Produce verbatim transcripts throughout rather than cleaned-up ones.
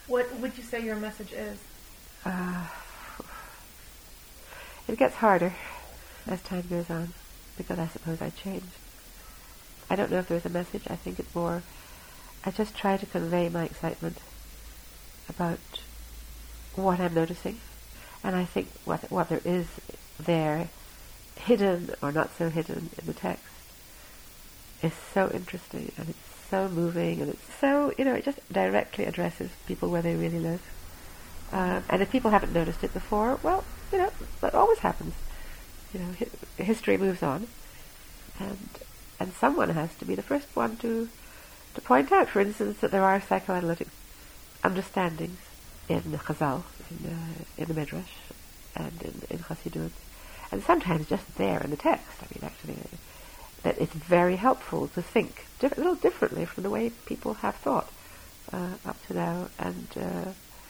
What would you say your message is? Uh, it gets harder as time goes on, because I suppose I change. I don't know if there's a message. I think it's more, I just try to convey my excitement about what I'm noticing. And I think what what there is there, hidden or not so hidden in the text, is so interesting, and it's so moving, and it's so, you know, it just directly addresses people where they really live. Um, and if people haven't noticed it before, well, you know, that always happens. You know, hi- history moves on, and and someone has to be the first one to to point out, for instance, that there are psychoanalytic understandings in Chazal, in, uh, in the Midrash, and in, in Chassidut, and sometimes just there in the text. I mean, actually, uh, that it's very helpful to think diff- a little differently from the way people have thought uh, up to now, and uh,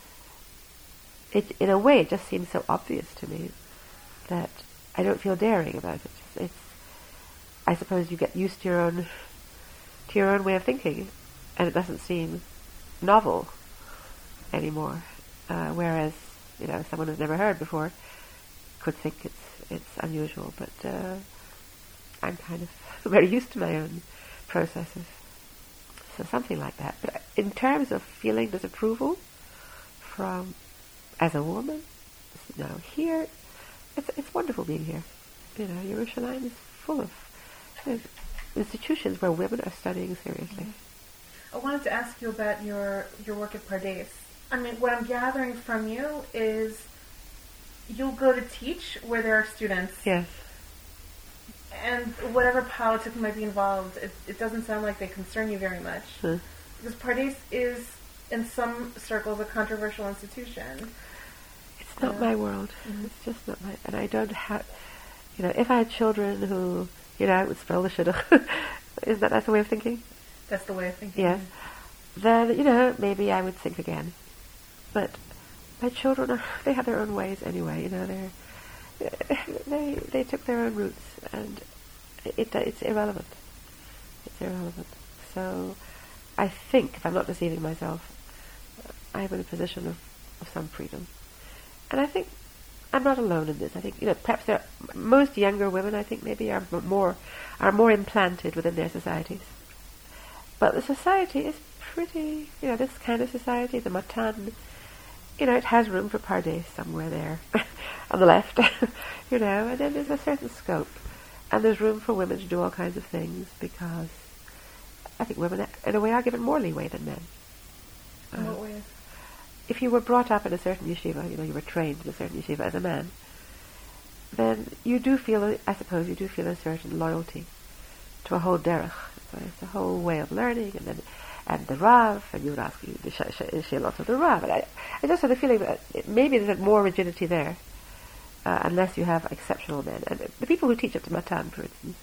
it, in a way, it just seems so obvious to me that I don't feel daring about it. It's, I suppose you get used to your own to your own way of thinking, and it doesn't seem novel anymore. Uh, whereas, you know, someone who's never heard before could think it's it's unusual. But uh, I'm kind of very used to my own processes, so something like that. But in terms of feeling disapproval from as a woman, you know, here. It's it's wonderful being here. You know, Yerushalayim is full of uh, institutions where women are studying seriously. I wanted to ask you about your your work at Pardes. I mean, what I'm gathering from you is you'll go to teach where there are students. Yes. And whatever politics might be involved, it, it doesn't sound like they concern you very much. Hmm. Because Pardes is, in some circles, a controversial institution. It's not Yeah. my world. Mm-hmm. It's just not my... And I don't have... You know, if I had children who, you know, I would spell the shidduch. Is that that's the way of thinking? That's the way of thinking. Yes. Then, you know, maybe I would think again. But my children, are, they have their own ways anyway. You know, they're... They they took their own routes, and it it's irrelevant. It's irrelevant. So I think, if I'm not deceiving myself, I'm in a position of, of some freedom. And I think I'm not alone in this. I think, you know, perhaps there are, most younger women, I think, maybe are more are more implanted within their societies. But the society is pretty, you know, this kind of society, the Matan, you know, it has room for Pardes somewhere there on the left, you know, and then there's a certain scope. And there's room for women to do all kinds of things, because I think women, in a way, are given more leeway than men. In Uh, what ways? If you were brought up in a certain yeshiva, you know, you were trained in a certain yeshiva as a man, then you do feel, a, I suppose, you do feel a certain loyalty to a whole derech. So it's a whole way of learning, and then and the Rav, and you would ask you the sh- sh- shayalot of the Rav. And I, I just had the feeling that it, maybe there's more rigidity there, uh, unless you have exceptional men. And the people who teach up to Matan, for instance,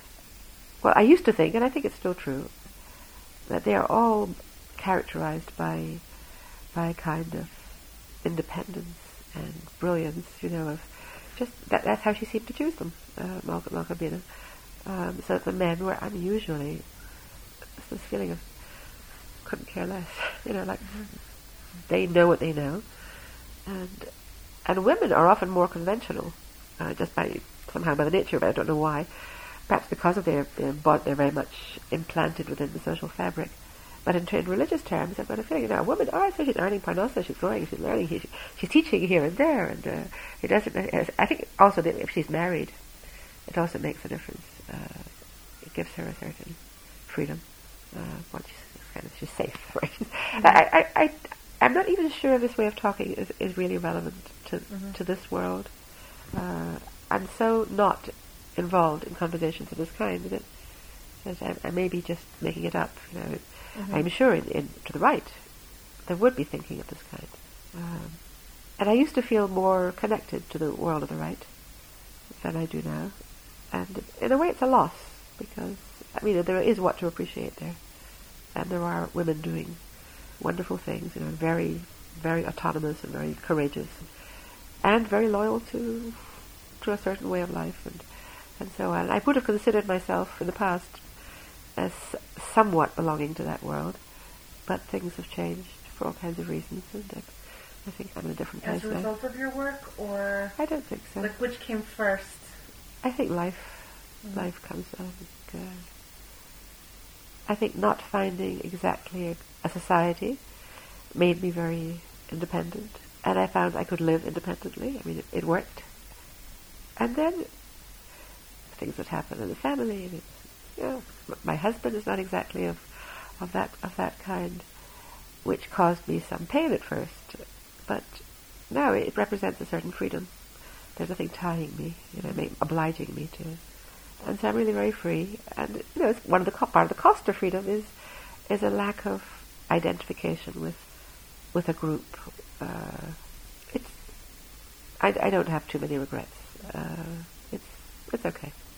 well, I used to think, and I think it's still true, that they are all characterized by by a kind of independence and brilliance, you know, of just that, that's how she seemed to choose them, uh, Malka, Malka Bina. Um, so that the men were unusually, this feeling of couldn't care less, you know, like they know what they know, and and women are often more conventional, uh, just by somehow by the nature of it. I don't know why, perhaps because of their their bod- they're very much implanted within the social fabric. But in, in religious terms, I've got a feeling, you know, a woman, oh, so she's earning parnasa, she's growing, she's learning, she's, she's teaching here and there, and uh, it doesn't. I think also that if she's married, it also makes a difference. Uh, it gives her a certain freedom. Uh, once she's kind of she's safe, right? Mm-hmm. I, I, I, I'm not even sure this way of talking is, is really relevant to mm-hmm. to this world. Uh, I'm so not involved in conversations of this kind that, that I, I may be just making it up. You know, mm-hmm. I'm sure in, in to the right there would be thinking of this kind, um, and I used to feel more connected to the world of the right than I do now. And in a way, it's a loss, because I mean there is what to appreciate there, and there are women doing wonderful things, you know, very, very autonomous and very courageous, and very loyal to to a certain way of life, and and so on. I would have considered myself in the past as somewhat belonging to that world, but things have changed for all kinds of reasons, and I, I think I'm in a different As place a result now. of your work, or I don't think so. like which came first? I think life, Mm. life comes. I think, uh, I think not finding exactly a, a society made me very independent, and I found I could live independently. I mean, it, it worked. And then things that happen in the family, and it's, you know, my husband is not exactly of of that of that kind, which caused me some pain at first. But now it represents a certain freedom. There's nothing tying me, you know, ma- obliging me to. And so I'm really very free. And you know, it's one of the co- part of the cost of freedom is is a lack of identification with with a group. Uh, it's I, I don't have too many regrets. Uh, it's it's okay.